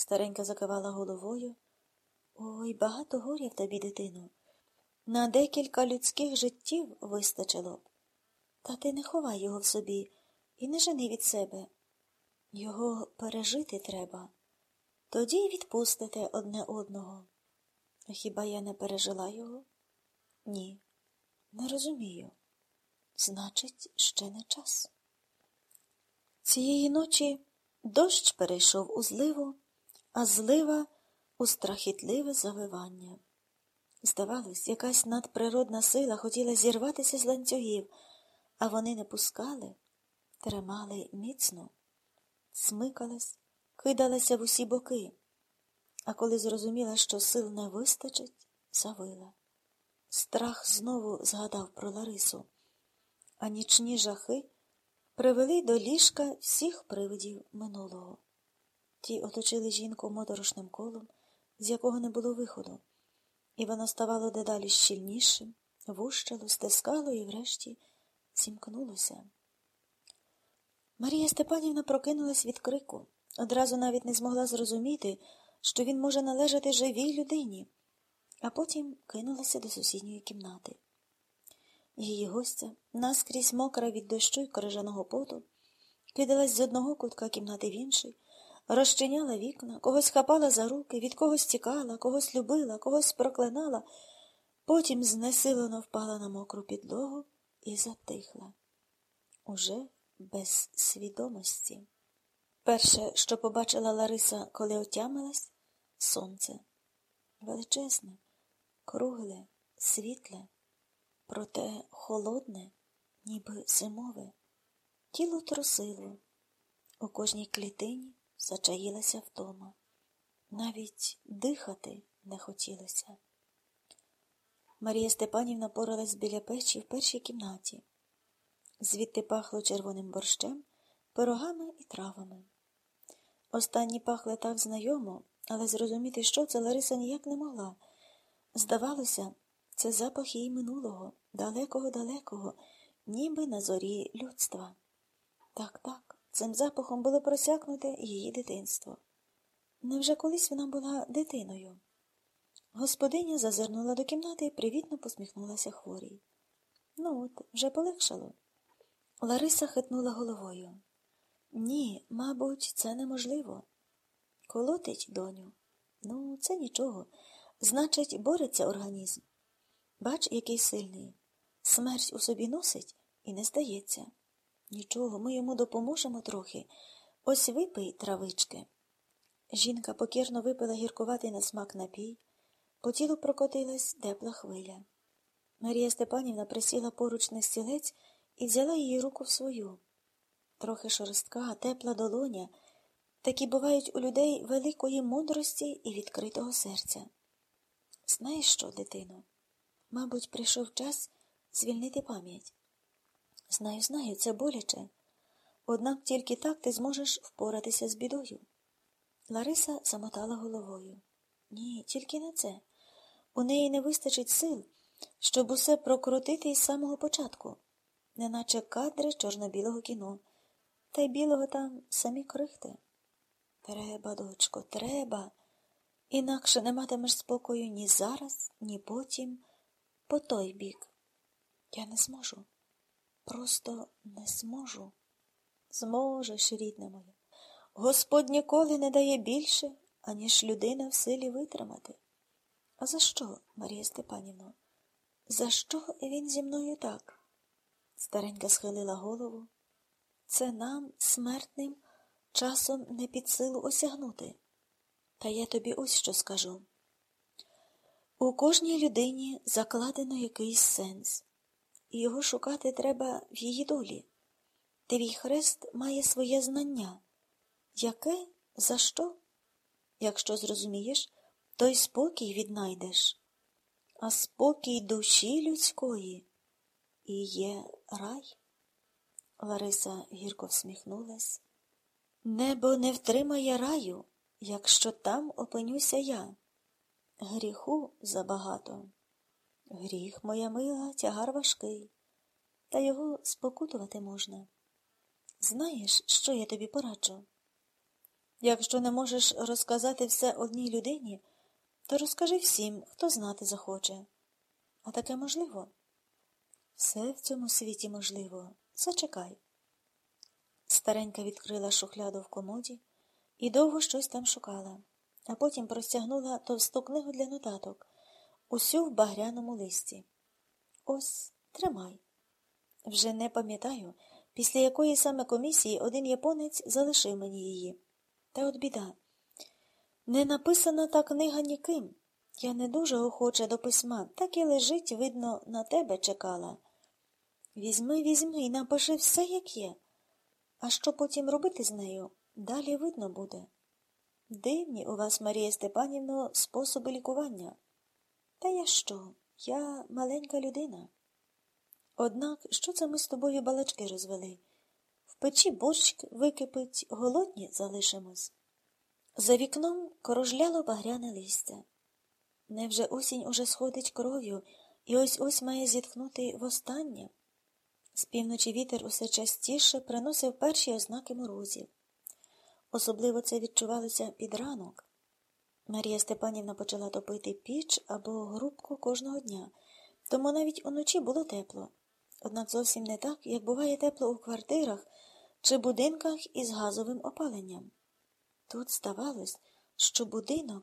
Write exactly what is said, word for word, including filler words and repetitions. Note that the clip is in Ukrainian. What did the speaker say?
Старенька закивала головою. Ой, багато горя в тобі, дитино. На декілька людських життів вистачило б. Та ти не ховай його в собі і не жени від себе. Його пережити треба. Тоді й відпустите одне одного. А хіба я не пережила його? Ні, не розумію. Значить, ще не час. Цієї ночі дощ перейшов у зливу, а злива у страхітливе завивання. Здавалось, якась надприродна сила хотіла зірватися з ланцюгів, а вони не пускали, тримали міцно, смикалась, кидалася в усі боки. А коли зрозуміла, що сил не вистачить, завила. Страх знову згадав про Ларису, а нічні жахи привели до ліжка всіх привидів минулого. Ті оточили жінку моторошним колом, з якого не було виходу, і воно ставало дедалі щільнішим, вущало, стискало і врешті зімкнулося. Марія Степанівна прокинулась від крику, одразу навіть не змогла зрозуміти, що він може належати живій людині, а потім кинулася до сусідньої кімнати. Її гостя, наскрізь мокра від дощу й крижаного поту, кидалась з одного кутка кімнати в інший, розчиняла вікна, когось хапала за руки, від когось тікала, когось любила, когось проклинала, потім знесилено впала на мокру підлогу і затихла. Уже без свідомості. Перше, що побачила Лариса, коли отямилась – сонце. Величезне, кругле, світле, проте холодне, ніби зимове. Тіло трусило, у кожній клітині зачаїлася втома. Навіть дихати не хотілося. Марія Степанівна поралась біля печі в першій кімнаті. Звідти пахло червоним борщем, пирогами і травами. Останні пахли так знайомо, але зрозуміти, що це, Лариса ніяк не могла. Здавалося, це запах її минулого, далекого-далекого, ніби на зорі людства. Так-так, цим запахом було просякнуте її дитинство. Невже колись вона була дитиною? Господиня зазирнула до кімнати і привітно посміхнулася хворій. Ну от, вже полегшало. Лариса хитнула головою. Ні, мабуть, це неможливо. Колотить, доню? Ну, це нічого. Значить, бореться організм. Бач, який сильний. Смерть у собі носить і не здається. Нічого, ми йому допоможемо трохи. Ось випий травички. Жінка покірно випила гіркуватий на смак напій. По тілу прокотилась тепла хвиля. Марія Степанівна присіла поруч на стілець і взяла її руку в свою. Трохи шорстка, тепла долоня. Такі бувають у людей великої мудрості і відкритого серця. Знаєш що, дитино? Мабуть, прийшов час звільнити пам'ять. Знаю, знаю, це боляче. Однак тільки так ти зможеш впоратися з бідою. Лариса замотала головою. Ні, тільки не це. У неї не вистачить сил, щоб усе прокрутити із самого початку. Неначе кадри чорно-білого кіно. Та й білого там самі крихти. Треба, дочко, треба. Інакше не матимеш спокою ні зараз, ні потім, по той бік. Я не зможу. Просто не зможу. Зможеш, рідна моя. Господь ніколи не дає більше, аніж людина в силі витримати. А за що, Марія Степанівна? За що він зі мною так? Старенька схилила голову. Це нам, смертним, часом не під силу осягнути. Та я тобі ось що скажу. У кожній людині закладено якийсь сенс, і його шукати треба в її долі. Твій хрест має своє знання. Яке? За що? Якщо зрозумієш, то й спокій віднайдеш. А спокій душі людської і є рай. Лариса гірко всміхнулась. Небо не втримає раю, якщо там опинюся я. Гріху забагато. Гріх, моя мила, тягар важкий, та його спокутувати можна. Знаєш, що я тобі пораджу? Якщо не можеш розказати все одній людині, то розкажи всім, хто знати захоче. А таке можливо? Все в цьому світі можливо. Зачекай. Старенька відкрила шухляду в комоді і довго щось там шукала, а потім простягнула товсту книгу для нотаток, усю в багряному листі. Ось, тримай. Вже не пам'ятаю, після якої саме комісії один японець залишив мені її. Та от біда. Не написана та книга ніким. Я не дуже охоча до письма, так і лежить, видно, на тебе чекала. Візьми, візьми і напиши все, як є. А що потім робити з нею, далі видно буде. Дивні у вас, Марія Степанівно, способи лікування. Та я що? Я маленька людина. Однак, що це ми з тобою балачки розвели? В печі борщ википить, голодні залишимось. За вікном корожляло багряне листя. Невже осінь уже сходить кров'ю і ось-ось має зітхнути востаннє? З півночі вітер усе частіше приносив перші ознаки морозів. Особливо це відчувалося під ранок. Марія Степанівна почала топити піч або грубку кожного дня, тому навіть уночі було тепло. Однак зовсім не так, як буває тепло у квартирах чи будинках із газовим опаленням. Тут ставалось, що будинок